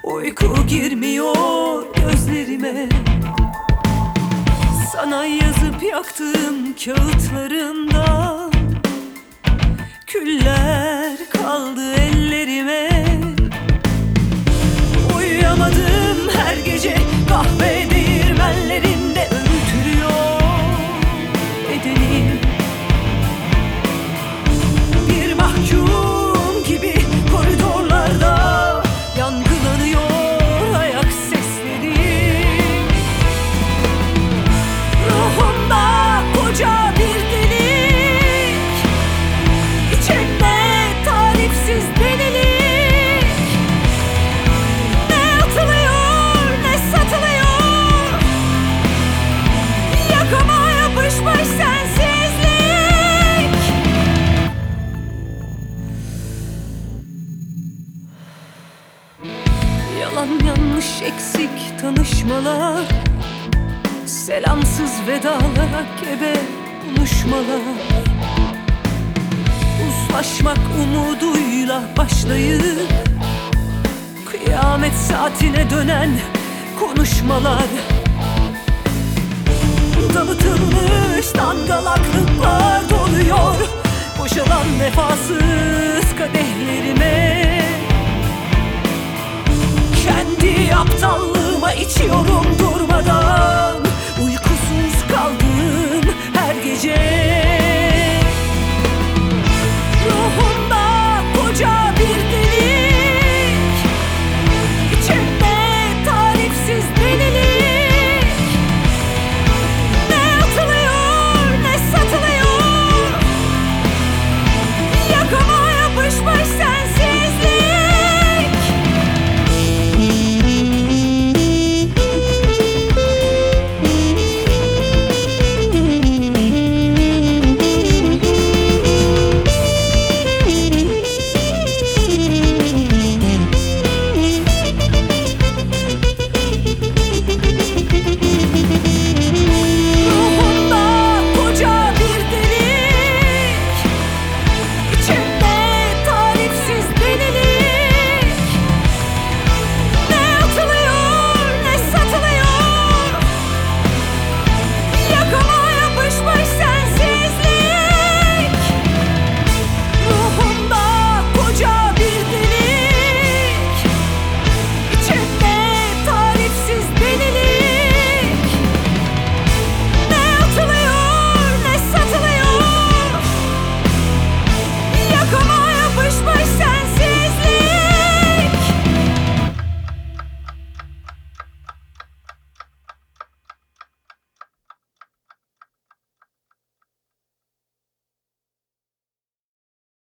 Uyku girmiyor gözlerime. Sana yazıp yaktığım kağıtlarımda küller kaldı ellerime. Uyuyamadım her gece, kahve değirmenlerinde öğütülüyor bedenim. Bir mahkum gibi koridorlarda yankılanıyor ayak sesleri. Ruhumda koca bir delik, içimde tarifsiz delilik. Ne atılıyor ne satılıyor, yakama yapışmış sensizlik. Yalan yanlış eksik tanışmalar, selamsız vedalara gebe buluşmalar. Uzlaşmak umuduyla başlayıp kıyamet saatine dönen konuşmalar. Dağıtılmış dangalaklıklar doluyor boşalan vefasız kadehlerime. Kendi aptallığıma içiyorum